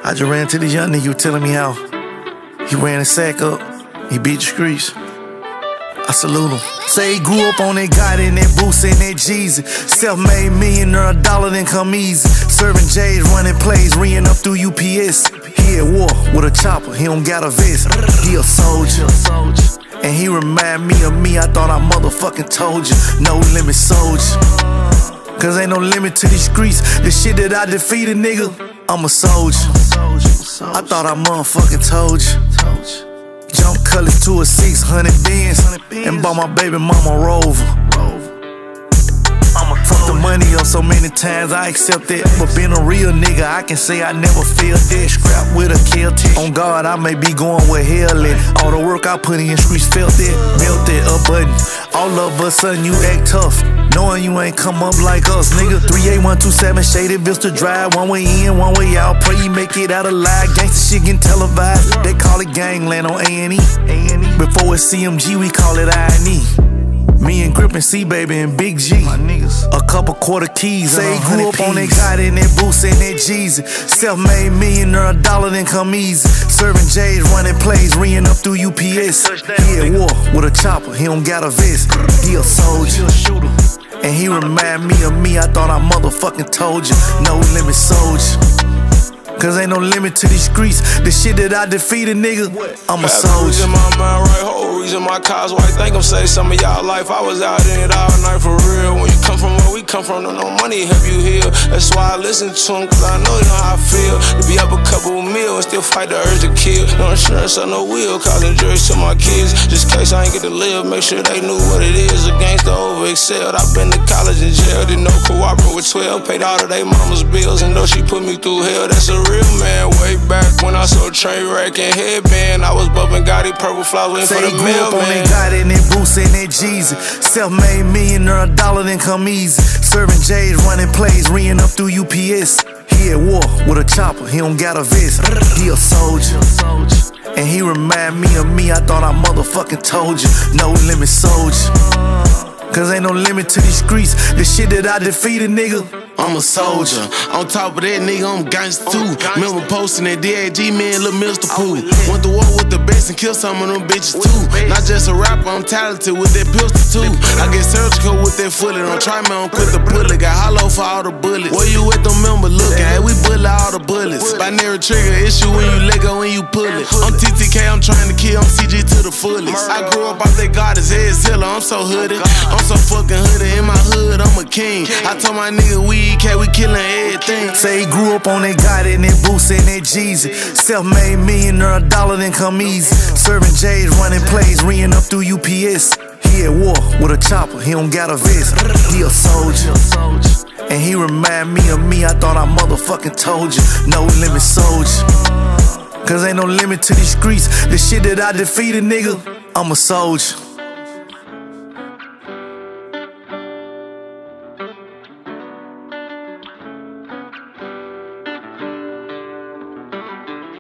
I just ran to this young nigga, you telling me how he ran his sack up, he beat the streets. I salute him. Say he grew up on that God and that Boost and that Jeezy. Self-made millionaire, $1 then come easy. Serving J's, running plays, reeing up through UPS. He at war with a chopper, he don't got a vest. He a soldier, and he remind me of me. I thought I motherfucking told you. No limit soldier, cause ain't no limit to these streets. The shit that I defeated, nigga, I'm a soldier. I thought I motherfucking told you. Jump colors to a 600 Benz and bought my baby mama Rover. I'ma fuck the money up so many times, I accept that. But being a real nigga, I can say I never felt that. Scrap with a kill tech. On God, I may be going with hell at. All the work I put in streets felt that. Melt that up button. All of a sudden you act tough, knowing you ain't come up like us, nigga. 38127 Shaded Vista Drive, one way in, one way out. Pray you make it out alive. Gangsta shit getting televised. They call it gangland on A&E. Before it's CMG, we call it I&E. Me and Grip and C-Baby and Big G. A couple quarter keys. Say he grew up on that God and that Boost and that Jeezy. Self-made millionaire, $1 then come easy. Serving J's, running plays, reeing up through UPS. He at war with a chopper, he don't got a vest. He a soldier, and he remind me of me. I thought I motherfucking told you. No limit soldier, cause ain't no limit to these streets. The shit that I defeated, nigga, I'm a soldier. In my mind, right, whole reason my cars white. Think I'm say some of y'all life. I was out in it all night for real. When you come from where we come from, no money help you heal. That's why I listen to them, cause I know you know how I feel. To be up a couple meal and still fight the urge to kill. No insurance or no wheel, causing injuries to my kids. Just in case I ain't get to live, make sure they knew what it is. A gangster over excelled. I've been to college and jail, didn't know cooperate with 12. Paid all of they mama's bills, and though she put me through hell, that's a real man. Way back when I sold train wreck and headband, I was bumping Gotti purple flowers waiting for the mailman. On that God and that Boost and that Jeezy. Self-made millionaire, $1 then come easy. Serving J's, running plays, reeing up through UPS. He at war with a chopper, he don't got a vest. He a soldier, and he remind me of me. I thought I motherfucking told you. No limit soldier, cause ain't no limit to these streets. The shit that I defeated, nigga, I'm a soldier. On top of that, nigga, I'm gangsta too. Remember posting that DAG, man, Lil' Mr. Pooh. Went to war with the best and killed some of them bitches too. Not just a rapper, I'm talented with that pistol too. I get surgical with that fully. Don't try me, don't quit the bullet. Got hollow for all the bullets. Where you at, don't remember looking. Hey, we bullet all the bullets. Binary trigger issue when you let go, when you pull it. I'm TTK, I'm trying to kill, I'm CG to the fullest. I grew up out that God is head zilla. I'm so hooded, I'm so fucking hooded. In my hood, I'm a king. I told my nigga we killing everything. Say he grew up on that God and that Boost and that Jeezy. Self-made millionaire, $1 then come easy. Serving J's, running plays, reeing up through UPS. He at war with a chopper, he don't got a vest. He a soldier, and he remind me of me. I thought I motherfucking told you. No limit soldier, cause ain't no limit to these streets. The shit that I defeated, nigga, I'm a soldier.